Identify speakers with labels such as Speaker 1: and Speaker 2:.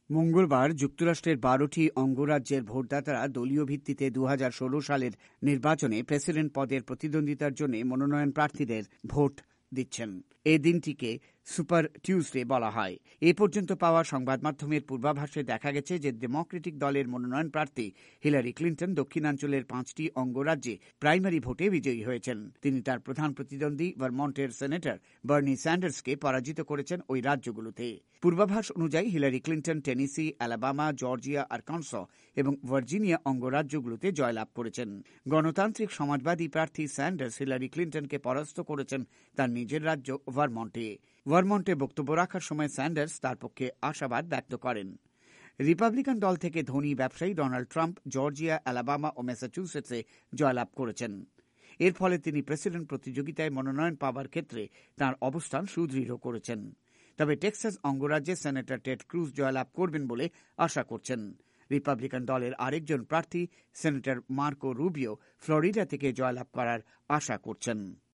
Speaker 1: মঙ্গলবার যুক্তরাষ্ট্রের ১২টি অঙ্গরাজ্যের ভোটদাতারা দলীয় ভিত্তিতে ২০১৬ সালের নির্বাচনে প্রেসিডেন্ট পদের প্রতিদ্বন্দ্বিতার জন্য মনোনয়ন প্রার্থীদের ভোট দিচ্ছেন। এই দিনটিকে সুপার টিউসডে বলা হয়। এ পর্যন্ত পাওয়া সংবাদ মাধ্যমের পূর্বাভাসে দেখা গেছে যে ডেমোক্রেটিক দলের মনোনয়ন প্রার্থী হিলারি ক্লিন্টন দক্ষিণাঞ্চলের ৫টি অঙ্গরাজ্যে প্রাইমারি ভোটে বিজয়ী হয়েছেন। তিনি তার প্রধান প্রতিদ্বন্দ্বী ভারমন্টের সেনেটর বার্নি স্যান্ডার্সকে পরাজিত করেছেন ওই রাজ্যগুলোতে। পূর্বাভাস অনুযায়ী Hillary Clinton Tennessee, Alabama, Georgia, Arkansas এবং ভার্জিনিয়া অঙ্গরাজ্যগুলোতে জয়লাভ করেছেন। গণতান্ত্রিক সমাজবাদী প্রার্থী স্যান্ডার্স হিলারি ক্লিন্টনকে পরাস্ত করেছেন তার নিজের রাজ্য ভারমন্টে বক্তব্য রাখার সময় স্যান্ডার্স তার পক্ষে আশাবাদ ব্যক্ত করেন। রিপাবলিকান দল থেকে ধনী ব্যবসায়ী ডোনাল্ড ট্রাম্প জর্জিয়া, অ্যালাবামা ও ম্যাসাচুসেটসে জয়লাভ করেছেন। এর ফলে তিনি প্রেসিডেন্ট প্রতিযোগিতায় মনোনয়ন পাওয়ার ক্ষেত্রে তাঁর অবস্থান সুদৃঢ় করেছেন। তবে টেক্সাস অঙ্গরাজ্যে সেনেটর টেড ক্রুজ জয়লাভ করবেন বলে আশা করছেন। রিপাবলিকান দলের আরেকজন প্রার্থী সেনেটর মার্কো রুবিও ফ্লোরিডা থেকে জয়লাভ করার আশা করছেন।